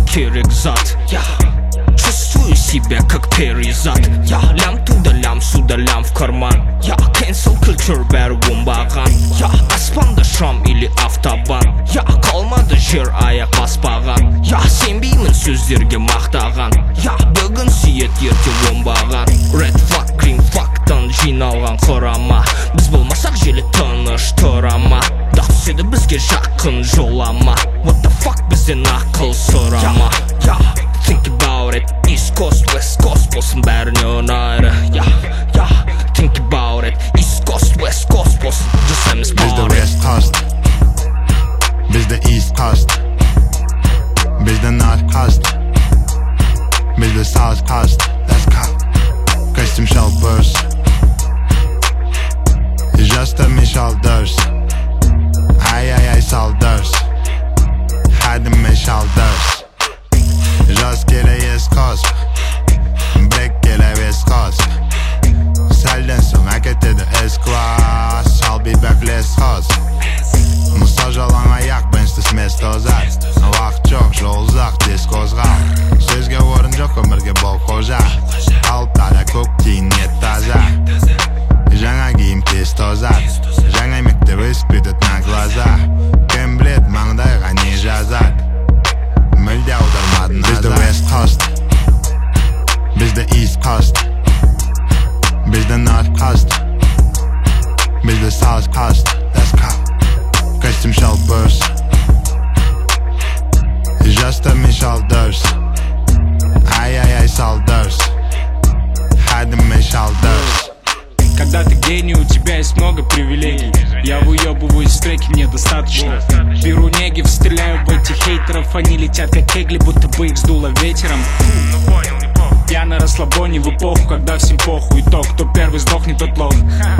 керек зат. Чувствую себя как перезат. Лям туда, лям сюда, лям в карман. Cancel culture бәрі оңбаған. Аспанда шам или автобан. Қалмады жер аяқ баспаған. Сенбеймін сөздерге мақтаған. Бүгін сүйет ерте оңбаған. Red flag, green flag'тан жиналған құрама. Біз болмасақ желі тыныш тұрама. Дақ түседі бізге жақын жолама. What the fuck бізден ақыл сұрама. Think about it, East Coast, West Coast болсын бәріне ұнайды. Think about it, East Coast, West Coast болсын жасаймыз party. Bizde West Coast, bizde East Coast, bizde North Coast, bizde South Coast. Let's go. Costume shoulders, just a me shoulders. Ay shoulders, had me shoulders. Just get a East Coast, break get a West Coast. Sälden som äger till the S-class. I'll be back less cost. Musa жалаң аяқ бенсіз место ұзақ. Уақыт жоқ, жол ұзақ, тез қозғал. Сөзге орын жоқ, өмірге бол қожа. Алтада көк тиін ет таза. Жаңа киім тез тозат. Жаңа мектеп өспедет на глаза. Кім білет маңдайға не жазат. Мүлде аудармадың назар. Бізде West Coast, бізде East Coast, bizde North Coast, bizde South Coast. Let's go. Costume shoulders, just a me shoulders. Ay shoulders, had me shoulders. Когда ты гений, у тебя есть много привилегий. Я выебываюсь в треке, мне достаточно. Беру негив, стреляю в этих хейтеров. Они летят как кегли, будто бы их сдуло ветером. Я на расслабоне в эпоху, когда всем похуй. И то, кто первый сдохнет, тот лох.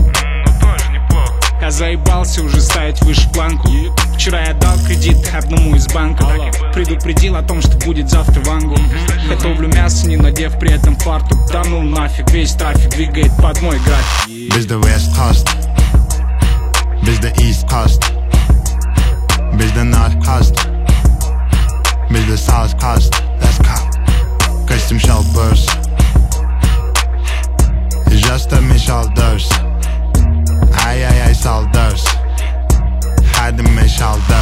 Я заебался уже ставить выше планку. Вчера я дал кредит одному из банков. Предупредил о том, что будет завтра вангу. Готовлю мясо, не надев при этом фартук. Да ну нафиг, весь трафик двигает под мой график. Bizde West Coast, bizde East Coast, bizde North Coast, bizde South Coast. Let's go. Costume shoulders, just a me shoulders. Ay shoulders, had me shoulders.